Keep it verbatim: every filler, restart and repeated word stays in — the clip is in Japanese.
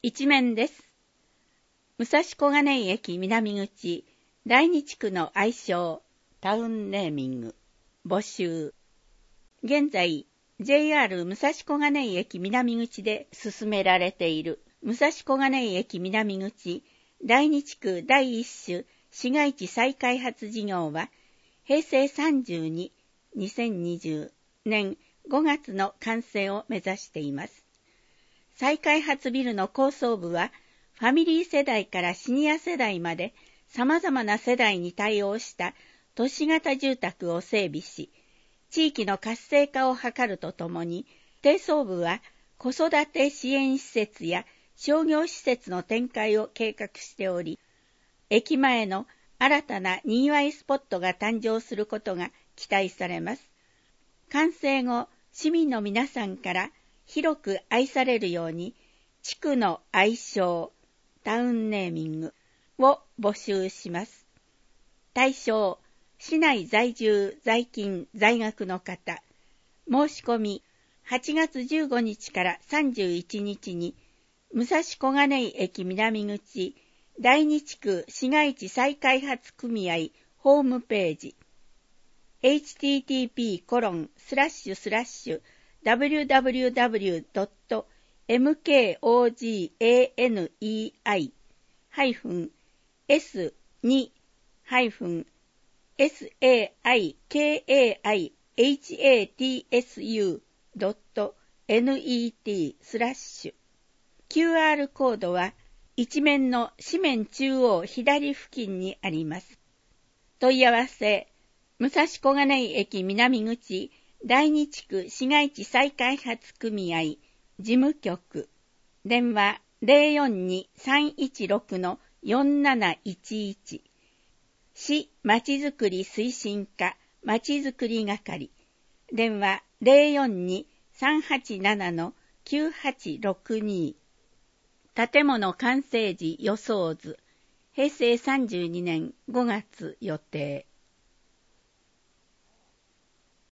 一面です。武蔵小金井駅南口第二地区の愛称タウンネーミング募集。現在 ジェイアール 武蔵小金井駅南口で進められている武蔵小金井駅南口第二地区第一種市街地再開発事業はへいせいさんじゅうに、にせんにじゅうねんごがつの完成を目指しています。再開発ビルの高層部はファミリー世代からシニア世代まで様々な世代に対応した都市型住宅を整備し、地域の活性化を図るとともに、低層部は子育て支援施設や商業施設の展開を計画しており、駅前の新たな賑わいスポットが誕生することが期待されます。完成後、市民の皆さんから広く愛されるように、地区の愛称、タウンネーミングを募集します。対象、市内在住、在勤、在学の方。申し込み、はちがつじゅうごにちからさんじゅういちにちに、武蔵小金井駅南口第二地区市街地再開発組合ホームページ エイチティーティーピーコロンスラッシュスラッシュダブリューダブリューダブリュードットエムケーオージーエーエヌイーアイ ハイフン エスに ハイフン エスエーアイケーエーアイエイチエーティーエスユードットネットスラッシュキューアール コードは一面の紙面中央左付近にあります。問い合わせ、武蔵小金井駅南口第二地区市街地再開発組合事務局、電話 ゼロよんに さんいちろく よんなないちいち、市まちづくり推進課まちづくり係、電話 ゼロよんに さんはちなな きゅうはちろくに、建物完成時予想図、へいせいさんじゅうにねんごがつ予定。